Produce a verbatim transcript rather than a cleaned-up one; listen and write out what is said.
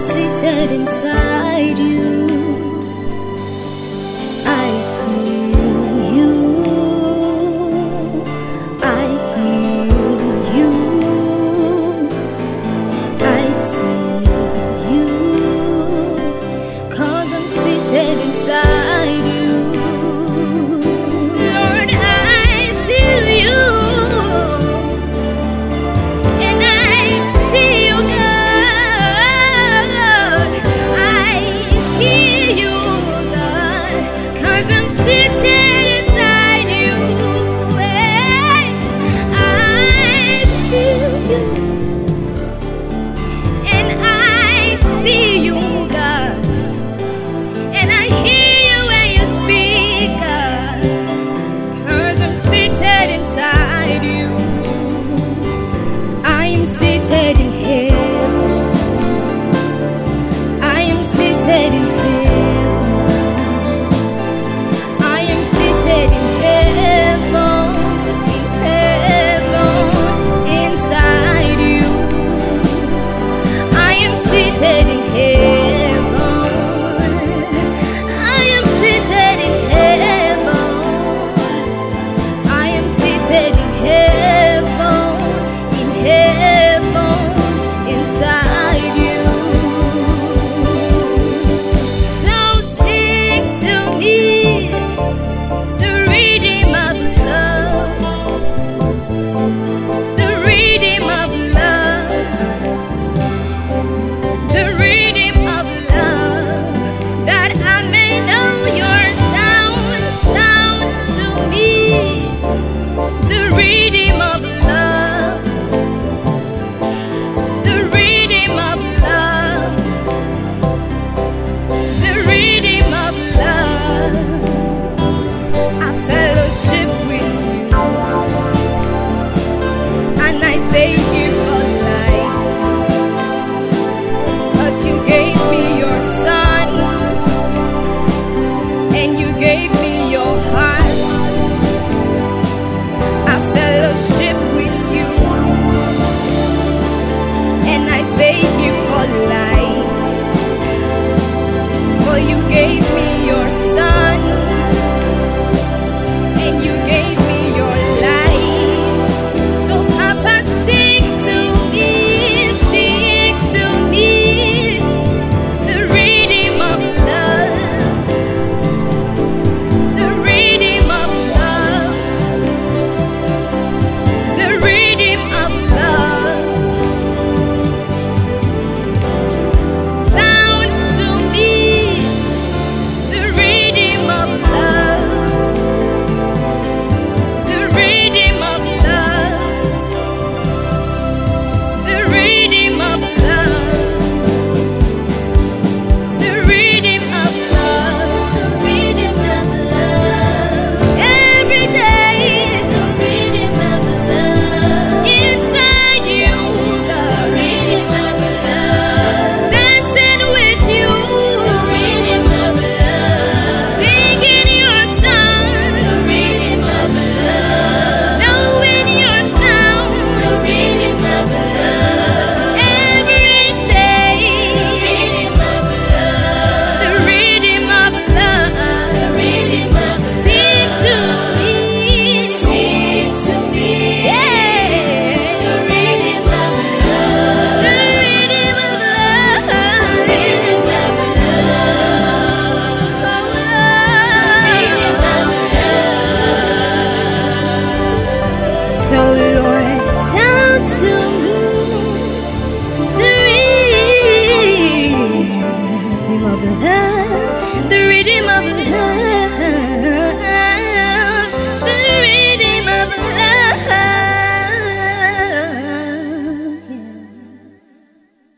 seated inside you. I feel you. I hear you. I see you. 'Cause I'm seated inside you. Lord, I feel you. And I see you, God. I hear you, God. 'Cause I'm seated inside you. Hey, I feel you. And I see you, God. And I hear you when you speak, God. 'Cause I'm seated inside you. I am seated in heaven. I am seated in heaven. I am seated in heaven, in heaven, inside you. I am seated in heaven. I am seated in heaven. I am seated in heaven, in heaven, inside you. So sing to me the rhythm of love, the rhythm of love, the rhythm of love, that I may know your sound. Sound to me the rhythm of love, the rhythm of love, the rhythm of love. I fellowship with you, and I stay here for life. 'Cause you gave me your son, and you gave me your heart. I fellowship with you, and I stay here for life. For you gave me your son, and you gave me your life. So Papa, sing to me, sing to me the rhythm of love, the rhythm of love, the rhythm of love. Sound to me the rhythm of love, the rhythm of love, the rhythm of love, the rhythm of love, the rhythm of love. Every day, the rhythm of love. Inside you, the rhythm of love. Dancing with you, the rhythm of love. Singing your song, the rhythm of love. Knowing your sound, the rhythm of love. Every day, the rhythm of love. The rhythm of love, the rhythm of love. Sing to me, sing to me, yeah. The rhythm of love, the rhythm of love, the rhythm of love, oh love. So Lord, sound to me the rhythm of love, the rhythm of love.